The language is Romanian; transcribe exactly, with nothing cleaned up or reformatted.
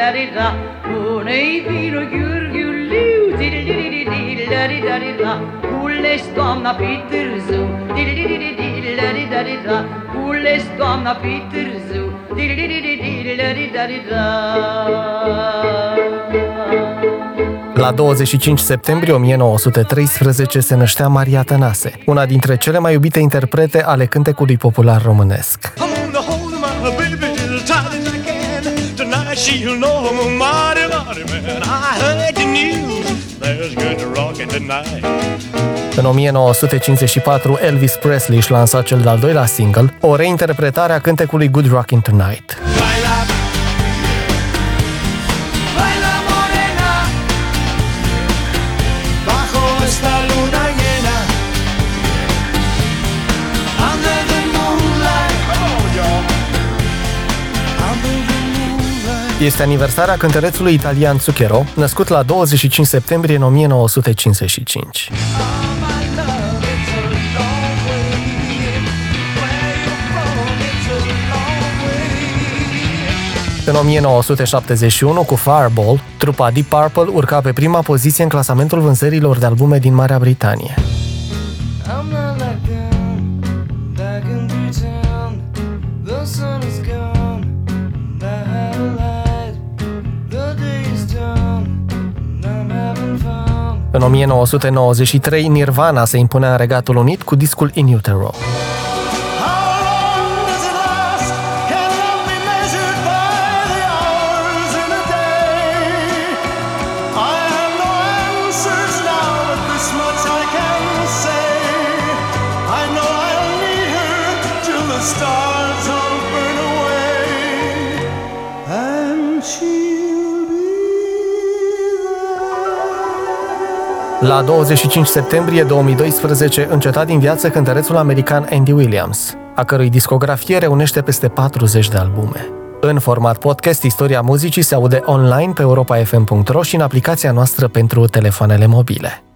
la di da, unei vino ghiurghiuliu, di di di di di la di da di da, cules doamna pe târziu, di di di di di la di da di da, cules doamna pe târziu, di di di di di la di da di da. La douăzeci și cinci septembrie o mie nouă sute treisprezece se năștea Maria Tănase, una dintre cele mai iubite interprete ale cântecului popular românesc. În o mie nouă sute cincizeci și patru, Elvis Presley își lansa cel de-al doilea single, o reinterpretare a cântecului Good Rockin' Tonight. Este aniversarea cântărețului italian Zucchero, născut la douăzeci și cinci septembrie în o mie nouă sute cincizeci și cinci. În o mie nouă sute șaptezeci și unu, cu Fireball, trupa Deep Purple urca pe prima poziție în clasamentul vânzărilor de albume din Marea Britanie. În o mie nouă sute nouăzeci și trei, Nirvana se impunea în Regatul Unit cu discul In Utero. La douăzeci și cinci septembrie două mii doisprezece înceta din viață cântărețul american Andy Williams, a cărui discografie reunește peste patruzeci de albume. În format podcast, istoria muzicii se aude online pe europa f m punct r o și în aplicația noastră pentru telefoanele mobile.